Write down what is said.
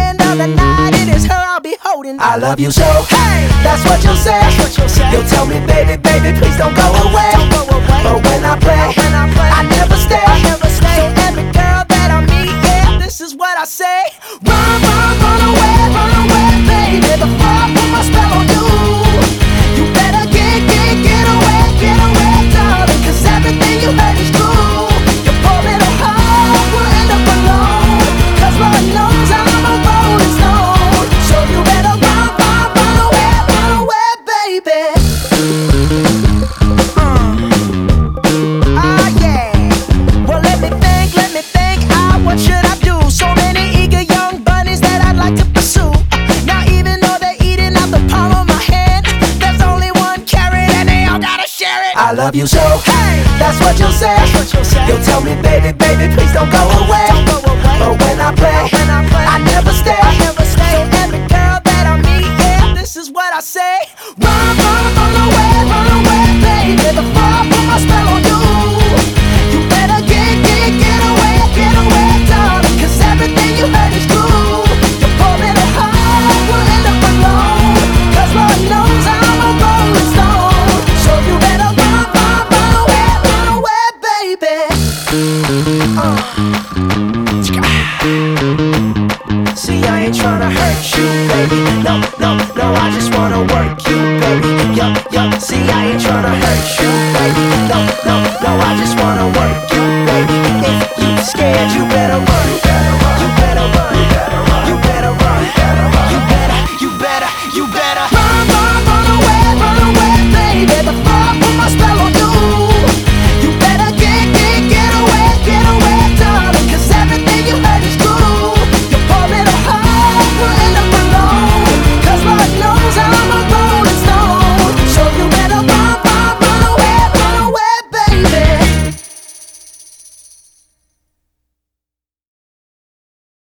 end of the night, it is her I'll be holding. I love you so, Hey, that's what you'll say. You'll tell me, baby, baby, please don't go away. But when I play, I never stay. So every girl that I meet, yeah, this is what I say. Run, run away, baby, before I put my spell on you. You better get away, darling, 'cause everything you heard is true. Your poor little heart will end up alone, 'cause Lord knows I'm a rolling stone. So you better run away, baby. Yeah. Well, let me think, what should I do? So many eager young bunnies that I'd like to pursue. Now even though they're eating out the palm of my hand, there's only one carrot and they all gotta share it. I love you so, Hey, that's what you'll say. You'll tell me, baby, baby, please don't go away. But when I play, I never stay. So every girl that I meet, yeah, this is what I say. Run away, baby, before I put my spell on you. You better get away, darling, 'cause everything you heard is true. Your poor little heart will end up alone, 'cause Lord knows I'm a rolling stone. So you better run away, baby. See, I ain't tryna hurt you, baby. No, I just wanna work you, baby. Yup, see, I ain't tryna hurt you, baby. No, I just wanna work you, baby. If you scared, you better run.